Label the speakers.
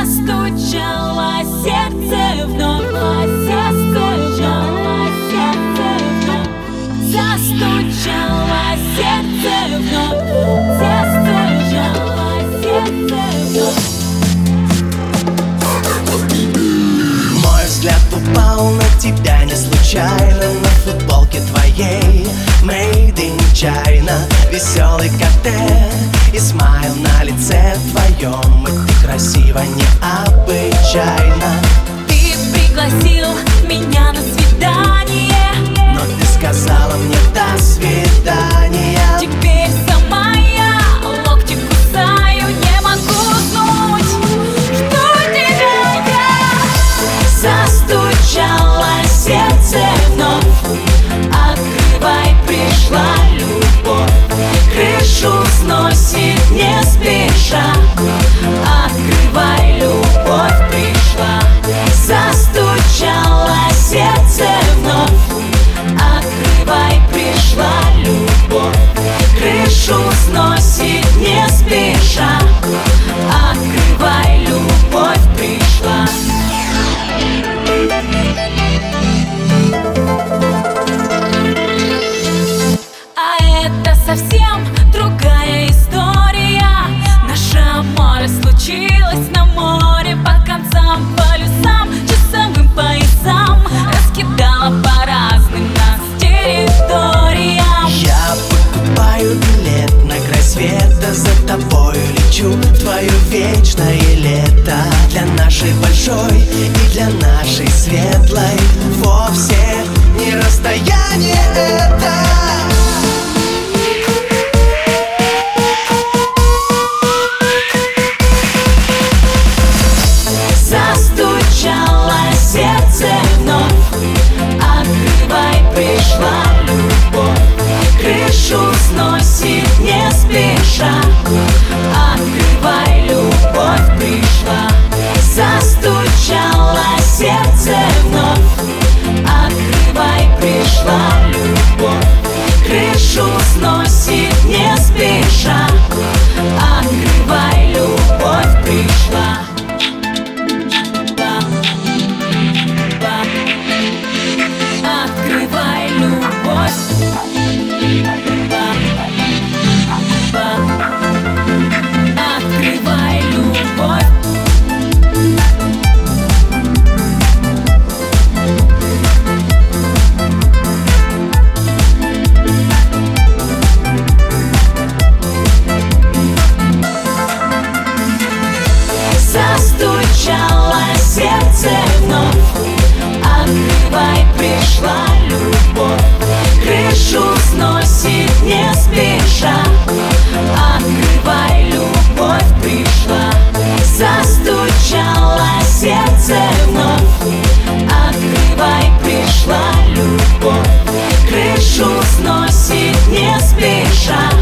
Speaker 1: Застучало сердце вновь, застучало сердце вновь, застучало сердце вновь, застучало сердце вновь.
Speaker 2: Мой взгляд упал на тебя не случайно, на футболке твоей Made in China. Веселый коктейль и смайл на лице твоем, и ты красива необычайно.
Speaker 1: Ты пригласил меня на свидание,
Speaker 2: но ты сказала мне до свидания.
Speaker 1: теперь сама я локти кусаю, не могу уснуть. Жду тебя я. Застучало сердце вновь, открывай, пришла любовь. Крышу сносит не спеша, открывай, любовь пришла. Застучало сердце вновь, открывай, пришла любовь. Крышу сносит не спеша, открывай, любовь пришла. А это совсем другая история. Наша море случилось на море, по концам, полюсам, часовым поясам. Раскидала по разным нас территориям.
Speaker 2: Я покупаю билет на край света, за тобою лечу в твое вечное лето. Для нашей большой и для нашей светлой вовсе не расстояние это.
Speaker 1: Застучало сердце вновь, открывай, пришла любовь. Крышу сносит не спеша, открывай, любовь пришла. Застучало сердце вновь, открывай, пришла любовь. Крышу сносит не спеша, открывай, любовь пришла. Открывай, любовь. Открывай, любовь. Застучало сердце вновь, открывай, пришла любовь. Крышу сносит не спеша, открывай, любовь пришла. Застучало сердце вновь, открывай, пришла любовь. Крышу сносит не спеша,